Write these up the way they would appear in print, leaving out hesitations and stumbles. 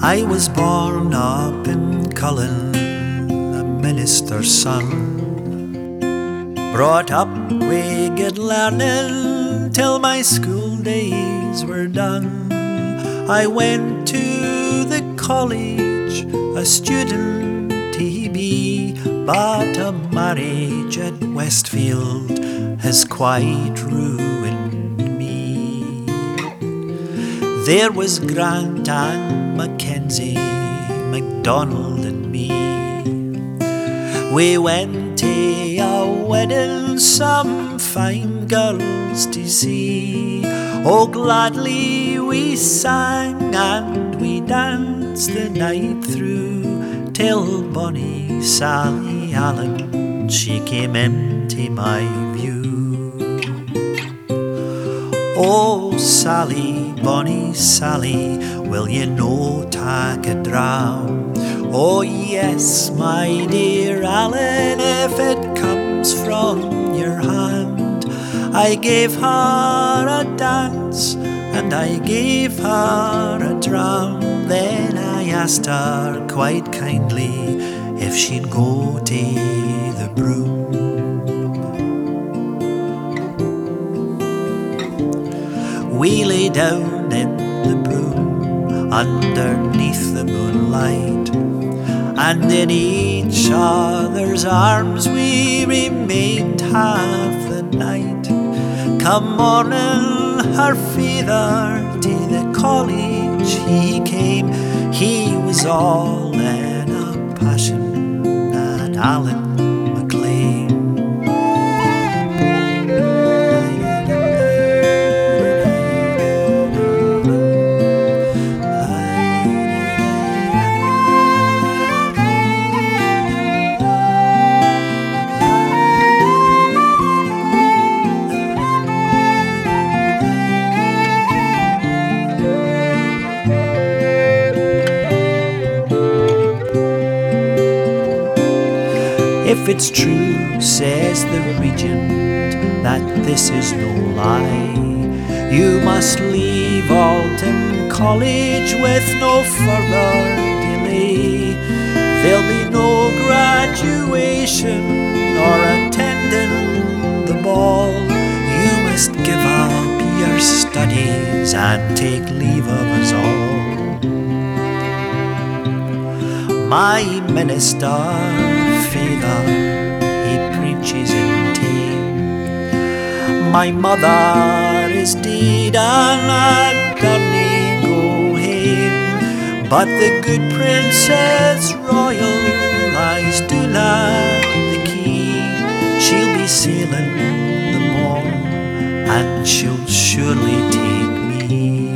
I was born up in Cullen, a minister's son, brought up wi' good learning till my school days were done. I went to the college, a student to be, but a marriage at Westfield has quite ruined me. There was Grant and Mackenzie, MacDonald and me. We went to a wedding, some fine girls to see. Oh, gladly we sang and we danced the night through, till bonny Sally Allen, she came into my view. Oh, Sally, bonny Sally, will you no take a dram? Oh yes, my dear Allen, if it comes from your hand. I gave her a dance and I gave her a dram. Then I asked her quite kindly if she'd go to the broom. We lay down in the broom underneath the moonlight, and in each other's arms we remained half the night. Come morning, her father to the college he came. He was all in a passion, that Allen MacLean. If it's true, says the regent, that this is no lie, you must leave Alton College with no further delay. There'll be no graduation or attending the ball. You must give up your studies and take leave of us all. My minister father, he preaches in tame. My mother is dead and I can't go hame, but the good Princess Royal lies down at the quay. She'll be sailing the morn and she'll surely take me.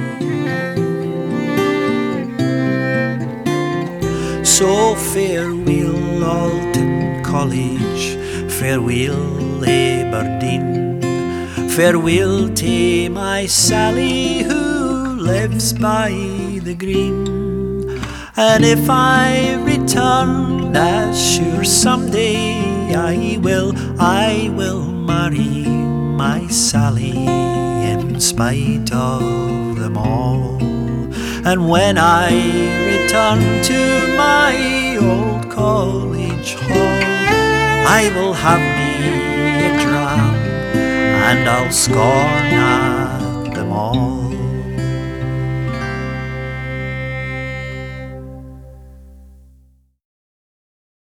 So farewell Alton College, farewell Aberdeen, farewell to my Sally who lives by the green. And if I return, as sure someday I will marry my Sally in spite of them all. And when I return to my old college hall, I will have me a dram and I'll scorn at them all.